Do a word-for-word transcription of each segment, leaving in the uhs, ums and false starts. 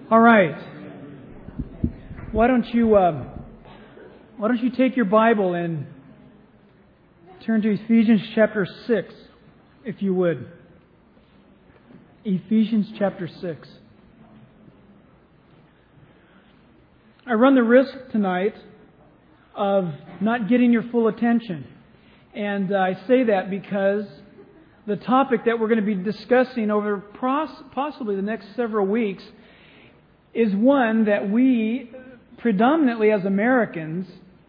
All right. Why don't you uh, Why don't you take your Bible and turn to Ephesians chapter six, if you would. Ephesians chapter six. I run the risk tonight of not getting your full attention. And uh, I say that because the topic that we're going to be discussing over pros- possibly the next several weeks is one that we, predominantly as Americans,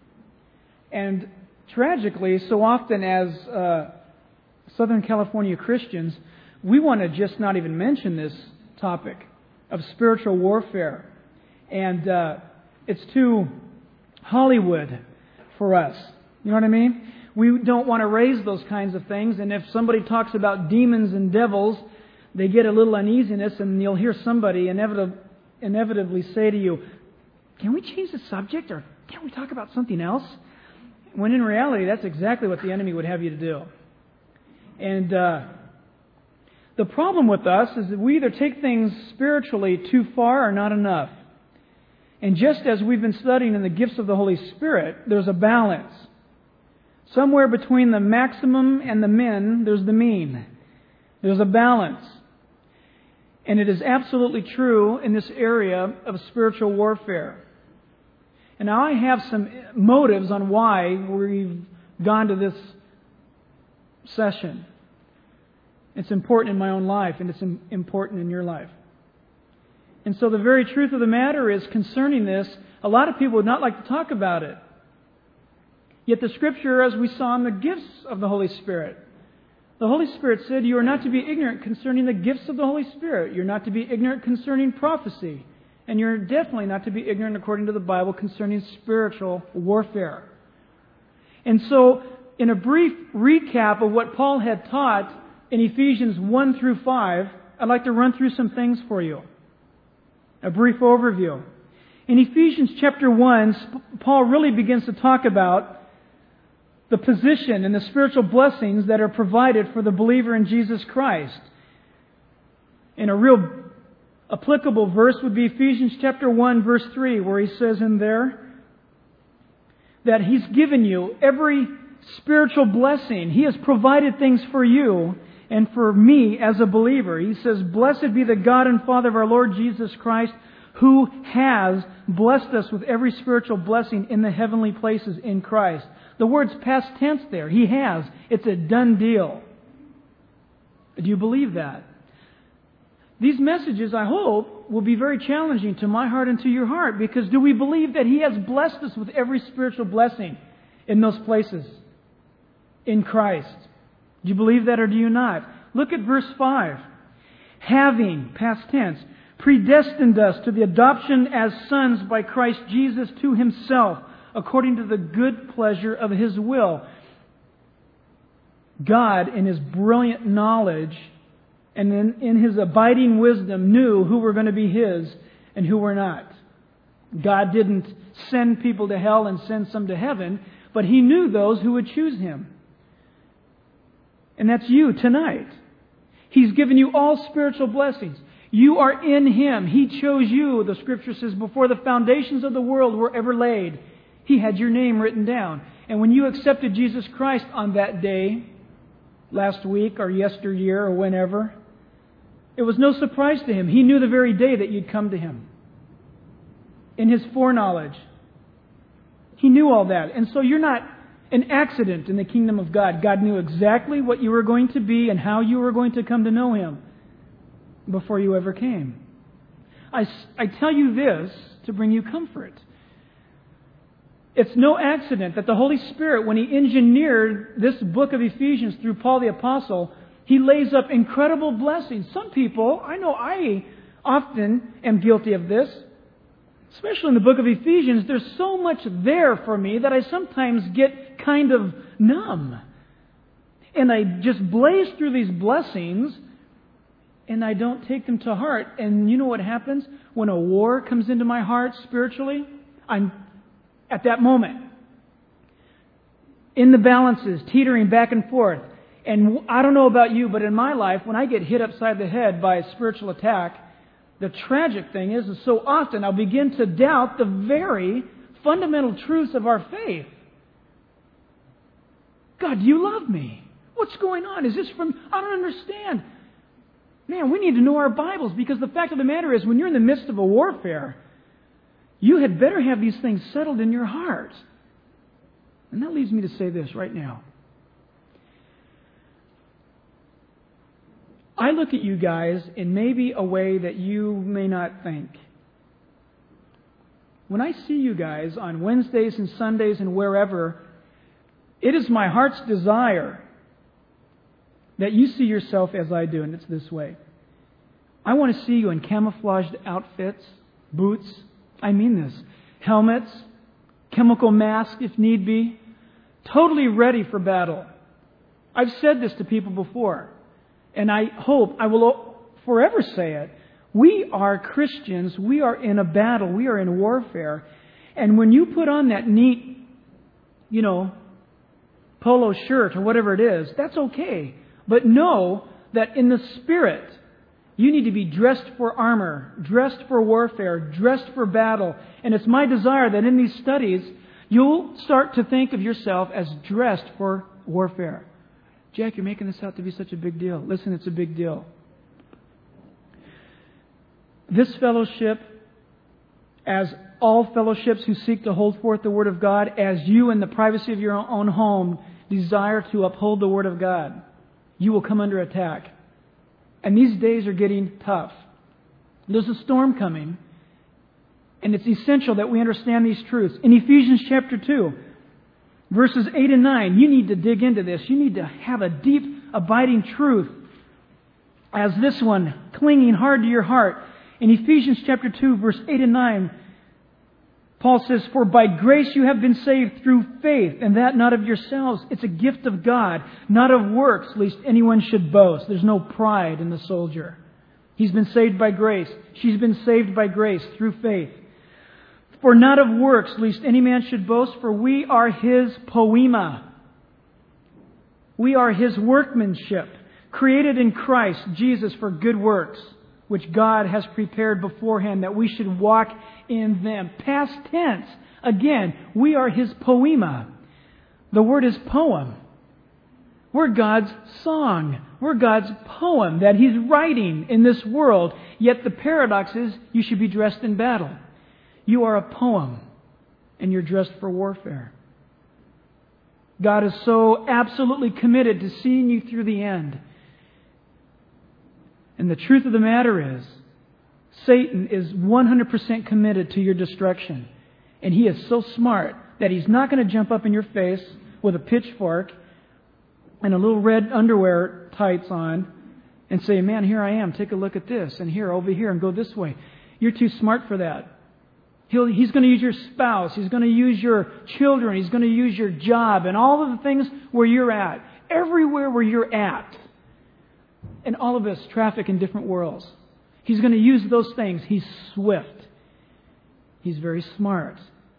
and tragically so often as uh, Southern California Christians, we want to just not even mention this topic of spiritual warfare. And uh, it's too Hollywood for us. You know what I mean? We don't want to raise those kinds of things. And if somebody talks about demons and devils, they get a little uneasiness, and you'll hear somebody inevitably, inevitably say to you, "Can we change the subject, or can't we talk about something else?" When in reality, that's exactly what the enemy would have you to do. And uh, the problem with us is that we either take things spiritually too far or not enough. And just as we've been studying in the gifts of the Holy Spirit, there's a balance. Somewhere between the maximum and the min, there's the mean. There's a balance. And it is absolutely true in this area of spiritual warfare. And now I have some motives on why we've gone to this session. It's important in my own life, and it's important in your life. And so the very truth of the matter is, concerning this, a lot of people would not like to talk about it. Yet the Scripture, as we saw in the gifts of the Holy Spirit, the Holy Spirit said you are not to be ignorant concerning the gifts of the Holy Spirit. You're not to be ignorant concerning prophecy. And you're definitely not to be ignorant, according to the Bible, concerning spiritual warfare. And so, in a brief recap of what Paul had taught in Ephesians one through five, I'd like to run through some things for you. A brief overview. In Ephesians chapter one, Paul really begins to talk about the position and the spiritual blessings that are provided for the believer in Jesus Christ. And a real applicable verse would be Ephesians chapter one, verse three, where he says in there that He's given you every spiritual blessing. He has provided things for you and for me as a believer. He says, "Blessed be the God and Father of our Lord Jesus Christ, who has blessed us with every spiritual blessing in the heavenly places in Christ." The word's past tense there. He has. It's a done deal. Do you believe that? These messages, I hope, will be very challenging to my heart and to your heart, because do we believe that He has blessed us with every spiritual blessing in those places in Christ? Do you believe that, or do you not? Look at verse five. "Having," past tense, "predestined us to the adoption as sons by Christ Jesus to Himself, according to the good pleasure of His will." God, in His brilliant knowledge and in, in His abiding wisdom, knew who were going to be His and who were not. God didn't send people to hell and send some to heaven, but He knew those who would choose Him. And that's you tonight. He's given you all spiritual blessings. You are in Him. He chose you, the Scripture says, before the foundations of the world were ever laid. He had your name written down. And when you accepted Jesus Christ on that day, last week or yesteryear or whenever, it was no surprise to Him. He knew the very day that you'd come to Him. In His foreknowledge. He knew all that. And so you're not an accident in the kingdom of God. God knew exactly what you were going to be and how you were going to come to know Him before you ever came. I, I tell you this to bring you comfort. It's no accident that the Holy Spirit, when He engineered this book of Ephesians through Paul the Apostle, He lays up incredible blessings. Some people, I know I often am guilty of this, especially in the book of Ephesians, there's so much there for me that I sometimes get kind of numb. And I just blaze through these blessings, and I don't take them to heart. And you know what happens? When a war comes into my heart spiritually, I'm at that moment in the balances, teetering back and forth. And I don't know about you, but in my life, when I get hit upside the head by a spiritual attack, The tragic thing is, is so often I'll begin to doubt the very fundamental truths of our faith. God, do you love me? What's going on? Is this from... I don't understand. Man, we need to know our Bibles, because the fact of the matter is, when you're in the midst of a warfare, you had better have these things settled in your heart. And that leads me to say this right now. I look at you guys in maybe a way that you may not think. When I see you guys on Wednesdays and Sundays and wherever, it is my heart's desire that you see yourself as I do, and it's this way. I want to see you in camouflaged outfits, boots, I mean this, helmets, chemical masks if need be, totally ready for battle. I've said this to people before, and I hope I will forever say it. We are Christians. We are in a battle. We are in warfare. And when you put on that neat, you know, polo shirt or whatever it is, that's okay. But know that in the Spirit, you need to be dressed for armor, dressed for warfare, dressed for battle. And it's my desire that in these studies, you'll start to think of yourself as dressed for warfare. Jack, you're making this out to be such a big deal. Listen, it's a big deal. This fellowship, as all fellowships who seek to hold forth the Word of God, as you in the privacy of your own home desire to uphold the Word of God, you will come under attack. And these days are getting tough. There's a storm coming, and it's essential that we understand these truths. In Ephesians chapter two, verses eight and nine, you need to dig into this. You need to have a deep, abiding truth as this one, clinging hard to your heart. In Ephesians chapter two, verse eight and nine, Paul says, "For by grace you have been saved through faith, and that not of yourselves. It's a gift of God, not of works, lest anyone should boast." There's no pride in the soldier. He's been saved by grace. She's been saved by grace through faith. "For not of works, lest any man should boast, for we are His poema." We are His workmanship, created in Christ Jesus for good works, which God has prepared beforehand that we should walk in them. Past tense. Again, we are His poema. The word is poem. We're God's song. We're God's poem that He's writing in this world. Yet the paradox is you should be dressed in battle. You are a poem, and you're dressed for warfare. God is so absolutely committed to seeing you through the end. And the truth of the matter is, Satan is one hundred percent committed to your destruction. And he is so smart that he's not going to jump up in your face with a pitchfork and a little red underwear tights on and say, "Man, here I am. Take a look at this. And here, over here, and go this way." You're too smart for that. He'll, he's going to use your spouse. He's going to use your children. He's going to use your job and all of the things where you're at. Everywhere where you're at. And all of us traffic in different worlds. He's going to use those things. He's swift. He's very smart.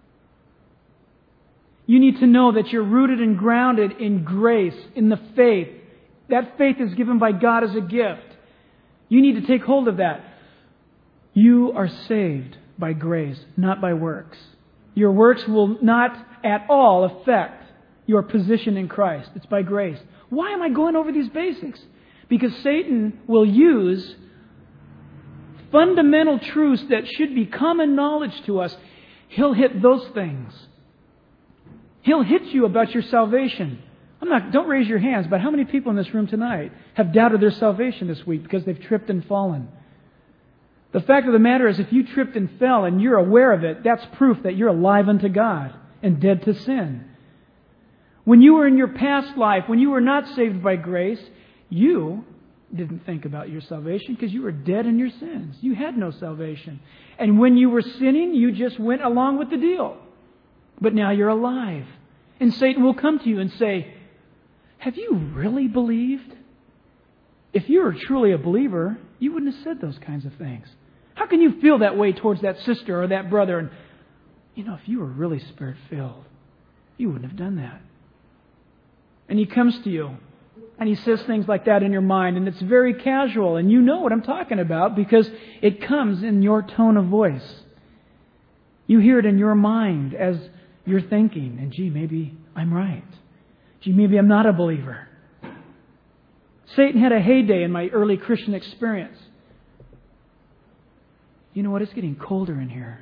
You need to know that you're rooted and grounded in grace, in the faith. That faith is given by God as a gift. You need to take hold of that. You are saved by grace, not by works. Your works will not at all affect your position in Christ. It's by grace. Why am I going over these basics? Because Satan will use fundamental truths that should be common knowledge to us. He'll hit those things. He'll hit you about your salvation. I'm not, don't raise your hands, but how many people in this room tonight have doubted their salvation this week because they've tripped and fallen? The fact of the matter is, if you tripped and fell and you're aware of it, that's proof that you're alive unto God and dead to sin. When you were in your past life, when you were not saved by grace, you didn't think about your salvation because you were dead in your sins. You had no salvation. And when you were sinning, you just went along with the deal. But now you're alive. And Satan will come to you and say, "Have you really believed? If you were truly a believer, you wouldn't have said those kinds of things. How can you feel that way towards that sister or that brother? And, you know, if you were really Spirit-filled, you wouldn't have done that." And he comes to you And he says things like that in your mind, and it's very casual, and you know what I'm talking about because it comes in your tone of voice. You hear it in your mind as you're thinking, and gee, maybe I'm right. Gee, maybe I'm not a believer. Satan had a heyday in my early Christian experience. You know what? It's getting colder in here.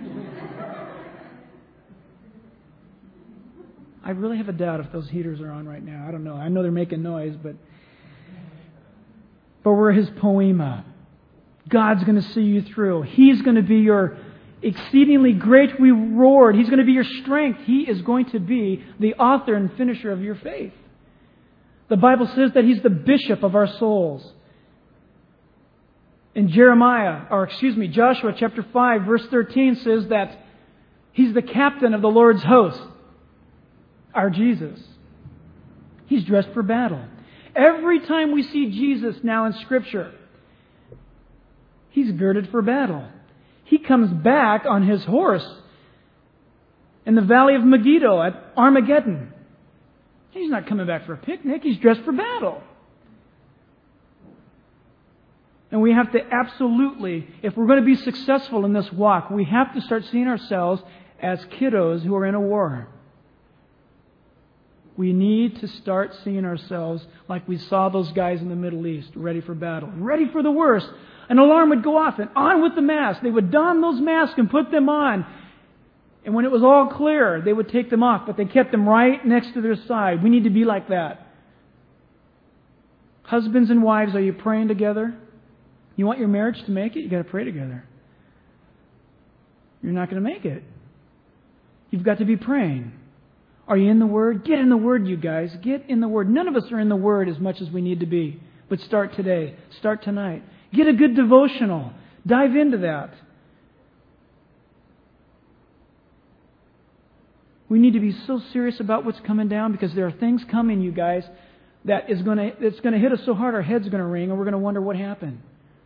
I really have a doubt if those heaters are on right now. I don't know. I know they're making noise, but but we're His poema. God's going to see you through. He's going to be your exceedingly great reward. He's going to be your strength. He is going to be the author and finisher of your faith. The Bible says that He's the bishop of our souls. In Jeremiah, or excuse me, Joshua chapter five, verse thirteen says that He's the captain of the Lord's host. Our Jesus. He's dressed for battle. Every time we see Jesus now in Scripture, He's girded for battle. He comes back on His horse in the valley of Megiddo at Armageddon. He's not coming back for a picnic. He's dressed for battle. And we have to absolutely, if we're going to be successful in this walk, we have to start seeing ourselves as kiddos who are in a war. We need to start seeing ourselves like we saw those guys in the Middle East, ready for battle, ready for the worst. An alarm would go off and on with the masks. They would don those masks and put them on. And when it was all clear, they would take them off, but they kept them right next to their side. We need to be like that. Husbands and wives, are you praying together? You want your marriage to make it? You've got to pray together. You're not going to make it. You've got to be praying. Are you in the Word? Get in the Word, you guys. Get in the Word. None of us are in the Word as much as we need to be. But start today. Start tonight. Get a good devotional. Dive into that. We need to be so serious about what's coming down because there are things coming, you guys, that is going to it's going to hit us so hard our head's going to ring and we're going to wonder what happened.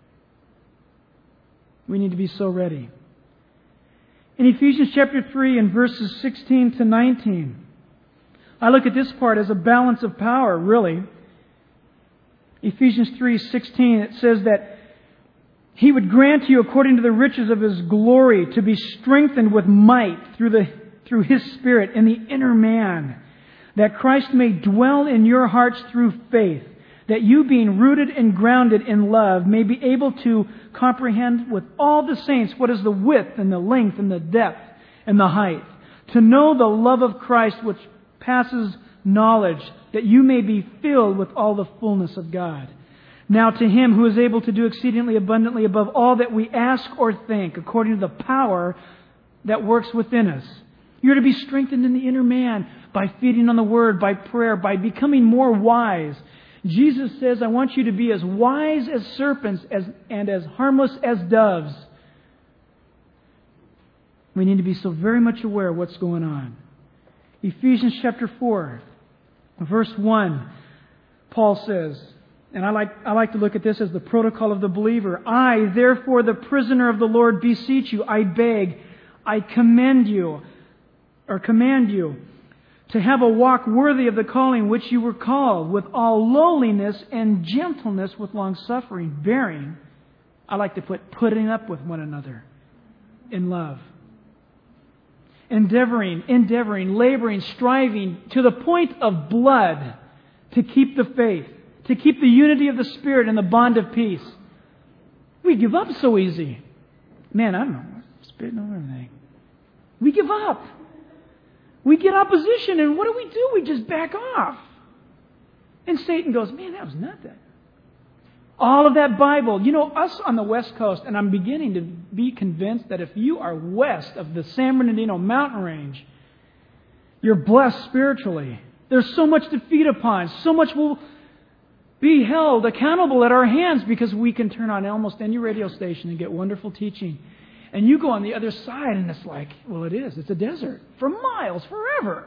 We need to be so ready. In Ephesians chapter three and verses sixteen to nineteen, I look at this part as a balance of power, really. Ephesians three sixteen, it says that He would grant you, according to the riches of His glory, to be strengthened with might through the through His Spirit in the inner man, that Christ may dwell in your hearts through faith, that you, being rooted and grounded in love, may be able to comprehend with all the saints what is the width and the length and the depth and the height, to know the love of Christ which passes knowledge, that you may be filled with all the fullness of God. Now to Him who is able to do exceedingly abundantly above all that we ask or think, according to the power that works within us. You're to be strengthened in the inner man by feeding on the Word, by prayer, by becoming more wise. Jesus says, I want you to be as wise as serpents as, and as harmless as doves. We need to be so very much aware of what's going on. Ephesians chapter four, verse one, Paul says, and I like, I like to look at this as the protocol of the believer. I, therefore, the prisoner of the Lord, beseech you, I beg, I commend you, or command you, to have a walk worthy of the calling which you were called, with all lowliness and gentleness, with long suffering, bearing. I like to put putting up with one another in love. Endeavoring, endeavoring, laboring, striving to the point of blood to keep the faith, to keep the unity of the Spirit and the bond of peace. We give up so easy. Man, I don't know. Spitting on everything. We give up. We get opposition, and what do we do? We just back off. And Satan goes, man, that was nothing. All of that Bible. You know, us on the West Coast, and I'm beginning to be convinced that if you are west of the San Bernardino mountain range, you're blessed spiritually. There's so much to feed upon. So much will be held accountable at our hands because we can turn on almost any radio station and get wonderful teaching. And you go on the other side and it's like, well, it is. It's a desert for miles, forever.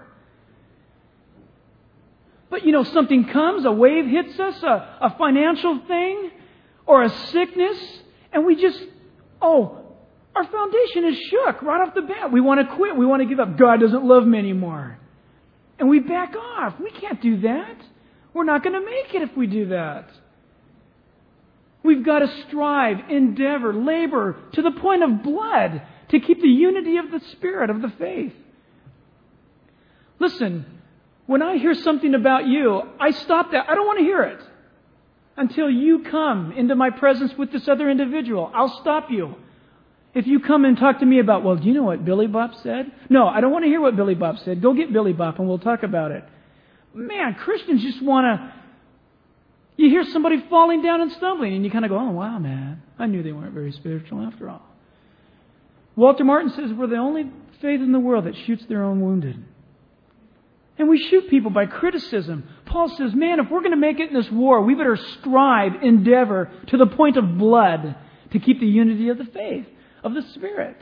But, you know, something comes, a wave hits us, a, a financial thing, or a sickness, and we just, oh, our foundation is shook right off the bat. We want to quit. We want to give up. God doesn't love me anymore. And we back off. We can't do that. We're not going to make it if we do that. We've got to strive, endeavor, labor to the point of blood to keep the unity of the Spirit, of the faith. Listen, when I hear something about you, I stop that. I don't want to hear it until you come into my presence with this other individual. I'll stop you. If you come and talk to me about, well, do you know what Billy Bop said? No, I don't want to hear what Billy Bop said. Go get Billy Bop and we'll talk about it. Man, Christians just want to... You hear somebody falling down and stumbling and you kind of go, oh, wow, man. I knew they weren't very spiritual after all. Walter Martin says we're the only faith in the world that shoots their own wounded. And we shoot people by criticism. Paul says, man, if we're going to make it in this war, we better strive, endeavor to the point of blood to keep the unity of the faith, of the Spirit.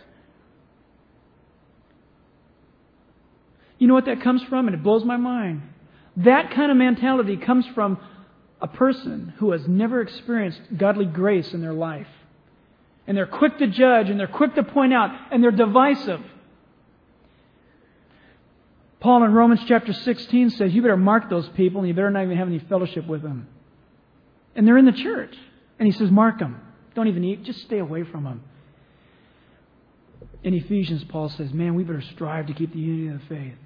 You know what that comes from? And it blows my mind. That kind of mentality comes from a person who has never experienced godly grace in their life. And they're quick to judge, and they're quick to point out, and they're divisive. Paul in Romans chapter sixteen says, you better mark those people, and you better not even have any fellowship with them. And they're in the church. And he says, mark them. Don't even eat. Just stay away from them. In Ephesians, Paul says, man, we better strive to keep the unity of the faith.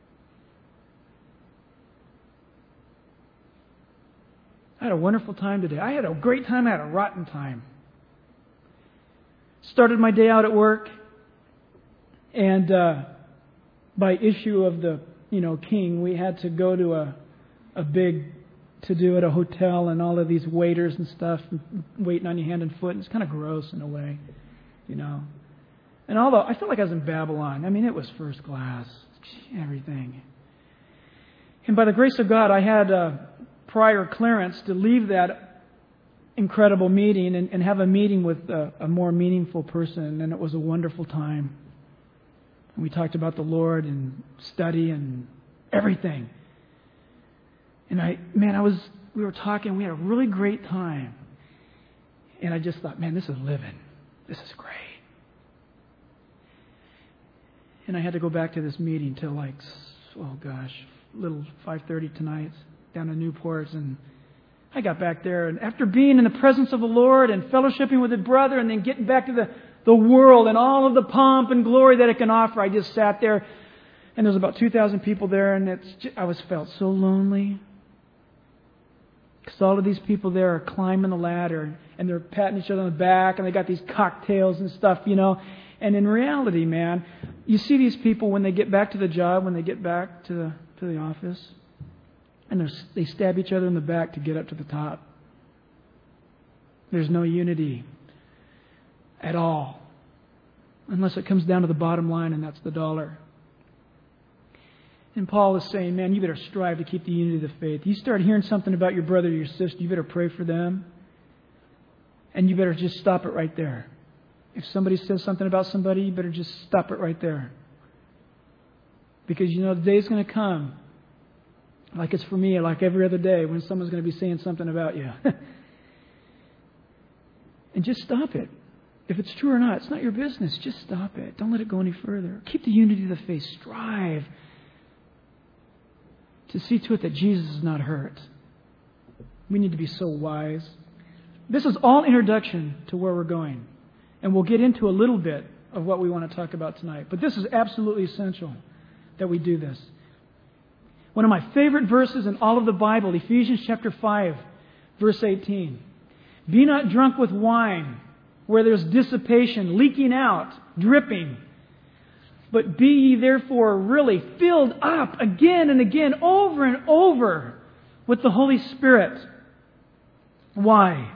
I had a wonderful time today. I had a great time. I had a rotten time. Started my day out at work, and uh, by issue of the, you know, king, we had to go to a a big to-do at a hotel, and all of these waiters and stuff waiting on your hand and foot. And it's kind of gross in a way, you know. And although I felt like I was in Babylon, I mean, it was first class, everything. And by the grace of God, I had a prior clearance to leave that incredible meeting and, and have a meeting with a, a more meaningful person, and it was a wonderful time. And we talked about the Lord and study and everything. And I, man, I was, we were talking, we had a really great time. And I just thought, man, this is living. This is great. And I had to go back to this meeting till like, oh gosh, little five thirty tonight down in Newport. And I got back there, and after being in the presence of the Lord and fellowshipping with a brother and then getting back to the, the world and all of the pomp and glory that it can offer, I just sat there, and there was about two thousand people there, and it's just, I was felt so lonely. Because all of these people there are climbing the ladder, and they're patting each other on the back, and they got these cocktails and stuff, you know. And in reality, man, you see these people when they get back to the job, when they get back to the, to the office, and they stab each other in the back to get up to the top. There's no unity at all, unless it comes down to the bottom line, and that's the dollar. And Paul is saying, man, you better strive to keep the unity of the faith. You start hearing something about your brother or your sister, you better pray for them, and you better just stop it right there. If somebody says something about somebody, you better just stop it right there. Because you know the day's going to come, like it's for me, like every other day, when someone's going to be saying something about you. And just stop it. If it's true or not, it's not your business. Just stop it. Don't let it go any further. Keep the unity of the faith. Strive to see to it that Jesus is not hurt. We need to be so wise. This is all introduction to where we're going. And we'll get into a little bit of what we want to talk about tonight. But this is absolutely essential that we do this. One of my favorite verses in all of the Bible, Ephesians chapter five, verse eighteen. Be not drunk with wine, where there's dissipation, leaking out, dripping. But be ye therefore really filled up again and again, over and over, with the Holy Spirit. Why?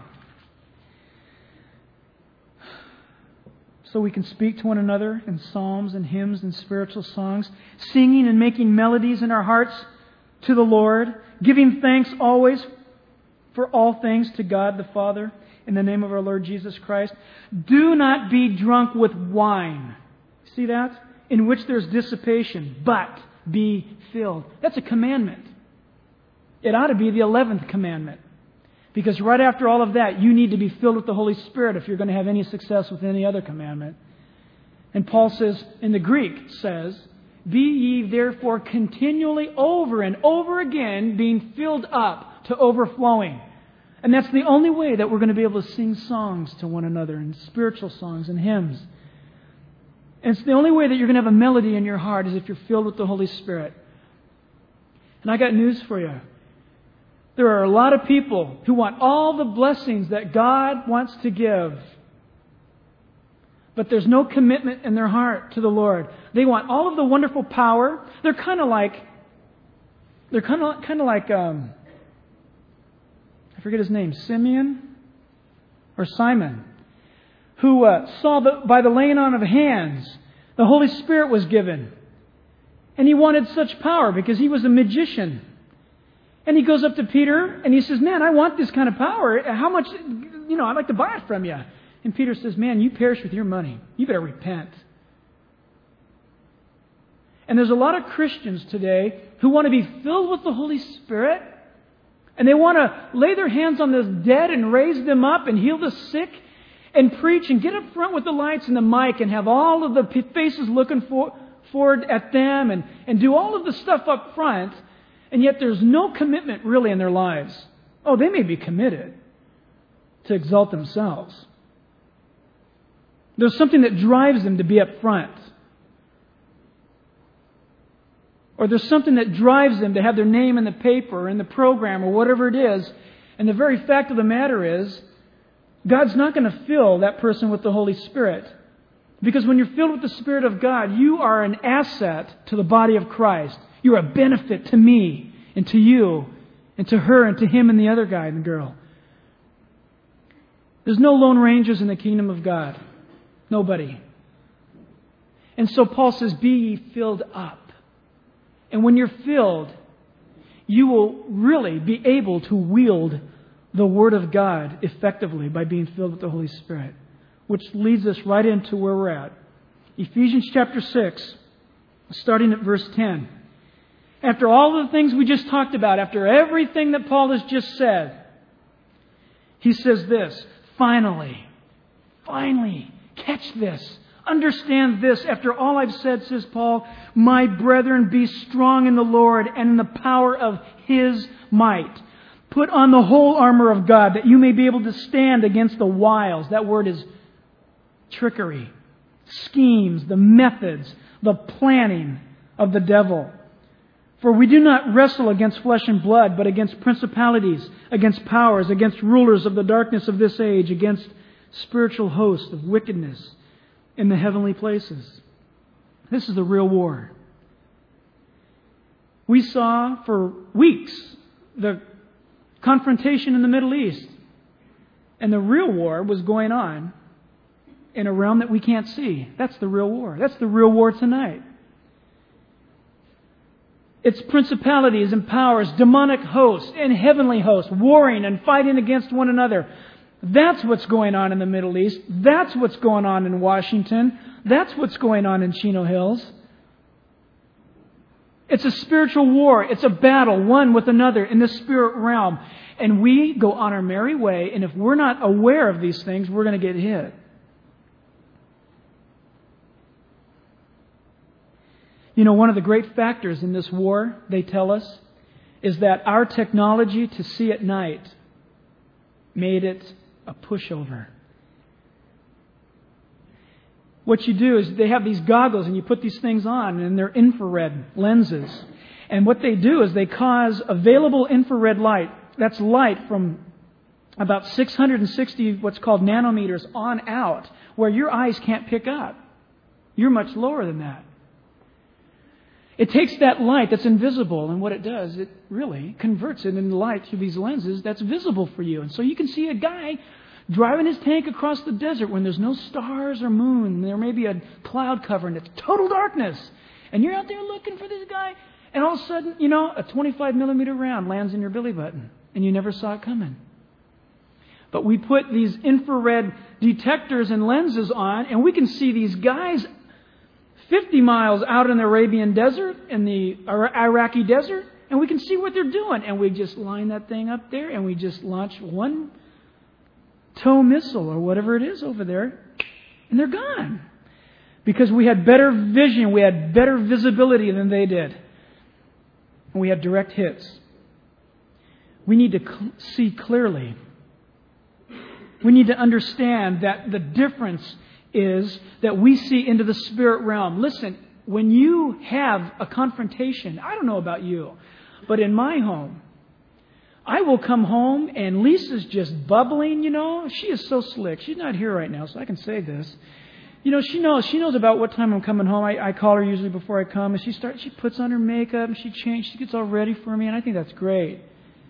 So we can speak to one another in psalms and hymns and spiritual songs, singing and making melodies in our hearts to the Lord, giving thanks always for all things to God the Father in the name of our Lord Jesus Christ. Do not be drunk with wine. See that? In which there's dissipation, but be filled. That's a commandment. It ought to be the eleventh commandment. Because right after all of that, you need to be filled with the Holy Spirit if you're going to have any success with any other commandment. And Paul says, in the Greek, says, be ye therefore continually over and over again being filled up to overflowing. And that's the only way that we're going to be able to sing songs to one another, and spiritual songs and hymns. And it's the only way that you're going to have a melody in your heart is if you're filled with the Holy Spirit. And I got news for you. There are a lot of people who want all the blessings that God wants to give, but there's no commitment in their heart to the Lord. They want all of the wonderful power. They're kind of like, they're kind of kind of like, um, I forget his name, Simeon or Simon, who uh, saw that by the laying on of hands, the Holy Spirit was given. And he wanted such power because he was a magician. And he goes up to Peter and he says, man, I want this kind of power. How much, you know, I'd like to buy it from you. And Peter says, man, you perish with your money. You better repent. And there's a lot of Christians today who want to be filled with the Holy Spirit. And they want to lay their hands on the dead and raise them up and heal the sick and preach and get up front with the lights and the mic and have all of the faces looking for, forward at them and, and do all of the stuff up front. And yet there's no commitment really in their lives. Oh, they may be committed to exalt themselves. There's something that drives them to be up front. Or there's something that drives them to have their name in the paper or in the program or whatever it is. And the very fact of the matter is, God's not going to fill that person with the Holy Spirit. Because when you're filled with the Spirit of God, you are an asset to the body of Christ. You're a benefit to me and to you and to her and to him and the other guy and girl. There's no lone rangers in the kingdom of God. Nobody. And so Paul says, be ye filled up. And when you're filled, you will really be able to wield the Word of God effectively by being filled with the Holy Spirit. Which leads us right into where we're at. Ephesians chapter six, starting at verse ten. After all the things we just talked about, after everything that Paul has just said, he says this, finally, finally, catch this, understand this. After all I've said, says Paul, my brethren, be strong in the Lord and in the power of His might. Put on the whole armor of God that you may be able to stand against the wiles. That word is trickery, schemes, the methods, the planning of the devil. For we do not wrestle against flesh and blood, but against principalities, against powers, against rulers of the darkness of this age, against spiritual hosts of wickedness in the heavenly places. This is the real war. We saw for weeks the confrontation in the Middle East. And the real war was going on in a realm that we can't see. That's the real war. That's the real war tonight. It's principalities and powers, demonic hosts and heavenly hosts, warring and fighting against one another. That's what's going on in the Middle East. That's what's going on in Washington. That's what's going on in Chino Hills. It's a spiritual war. It's a battle, one with another in the spirit realm. And we go on our merry way, and if we're not aware of these things, we're going to get hit. You know, one of the great factors in this war, they tell us, is that our technology to see at night made it a pushover. What you do is they have these goggles and you put these things on and they're infrared lenses. And what they do is they cause available infrared light. That's light from about six hundred sixty what's called nanometers on out, where your eyes can't pick up. You're much lower than that. It takes that light that's invisible, and what it does, it really converts it into light through these lenses that's visible for you. And so you can see a guy driving his tank across the desert when there's no stars or moon. There may be a cloud cover and it's total darkness. And you're out there looking for this guy, and all of a sudden, you know, a twenty-five millimeter round lands in your belly button, and you never saw it coming. But we put these infrared detectors and lenses on, and we can see these guys fifty miles out in the Arabian desert, in the Iraqi desert, and we can see what they're doing. And we just line that thing up there, and we just launch one tow missile or whatever it is over there, and they're gone. Because we had better vision, we had better visibility than they did. And we had direct hits. we need to cl- see clearly. We need to understand that the difference is that we see into the spirit realm. Listen, when you have a confrontation, I don't know about you, but in my home, I will come home and Lisa's just bubbling, you know. She is so slick. She's not here right now, so I can say this. You know, she knows she knows about what time I'm coming home. I, I call her usually before I come, and she starts. She puts on her makeup, and she changes. She gets all ready for me, and I think that's great.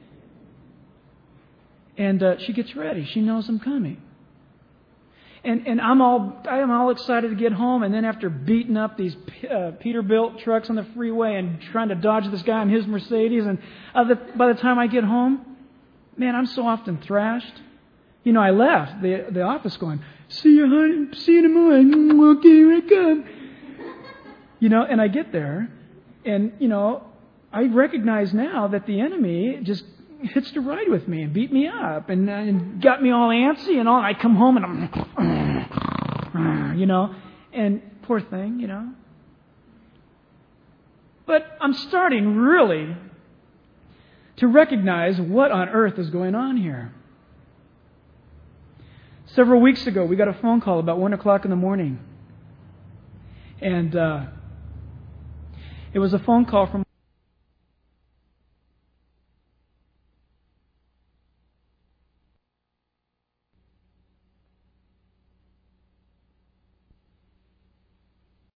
And uh, she gets ready. She knows I'm coming. And and I'm all I'm all excited to get home. And then after beating up these uh, Peterbilt trucks on the freeway and trying to dodge this guy in his Mercedes, and uh, the, by the time I get home, man, I'm so often thrashed. You know, I left the the office going, "See you, honey. See you in the morning. Okay, here I come." You know, and I get there, and you know, I recognize now that the enemy just hitched a ride with me and beat me up and, uh, and got me all antsy and all. I come home and I'm, you know, and poor thing, you know. But I'm starting really to recognize what on earth is going on here. Several weeks ago, we got a phone call about one o'clock in the morning. And uh, it was a phone call from